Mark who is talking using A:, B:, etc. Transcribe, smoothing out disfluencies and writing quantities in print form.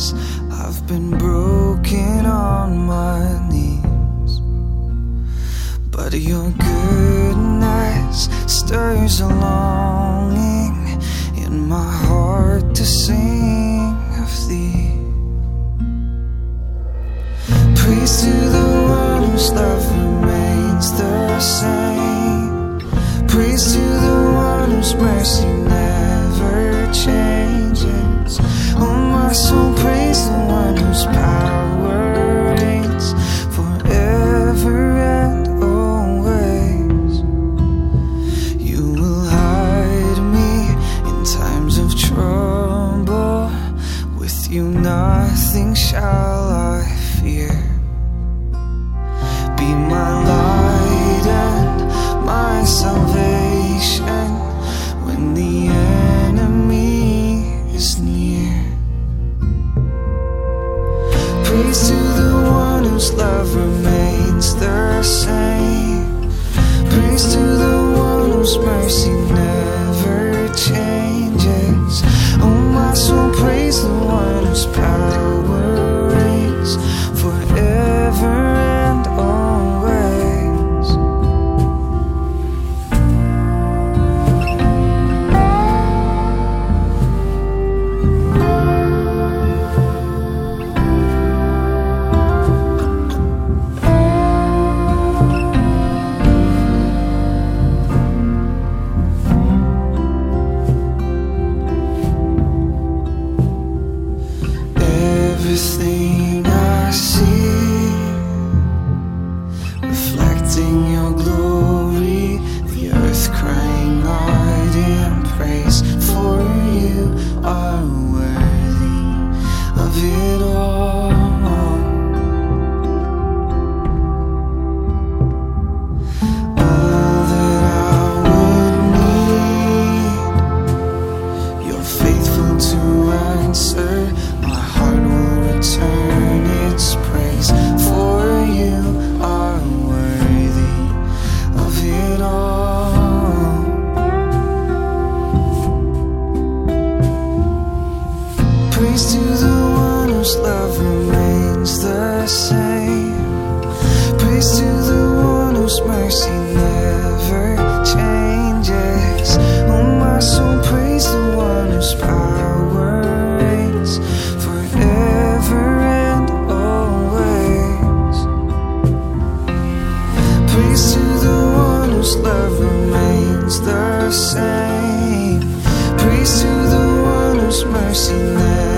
A: days I've been broken on my knees, but your goodness stirs a longing in my heart to sing of thee. Praise to the one whose love remains the same. Praise to the one whose mercy never changes. Oh, my soul, praise the one whose power reigns forever and always. You will hide me in times of trouble. With you nothing shall I fear. Be my light and my salvation when the enemy is near. Praise to the one whose love remains the same. Praise to the one whose mercy never changes. Oh, my soul, praise the one whose power reigns forever and always. Everything I see reflecting your glory, the earth crying out in praise, for you are worthy of it all. All that I would need, you're faithful to answer. My heart will return its praise, for you are worthy of it all. Praise to the one whose love remains the same. Praise to the one whose mercy never changes. Oh, my soul, praise the one whose power reigns forever and always. Praise to the one whose love remains the same. Praise to the one whose mercy never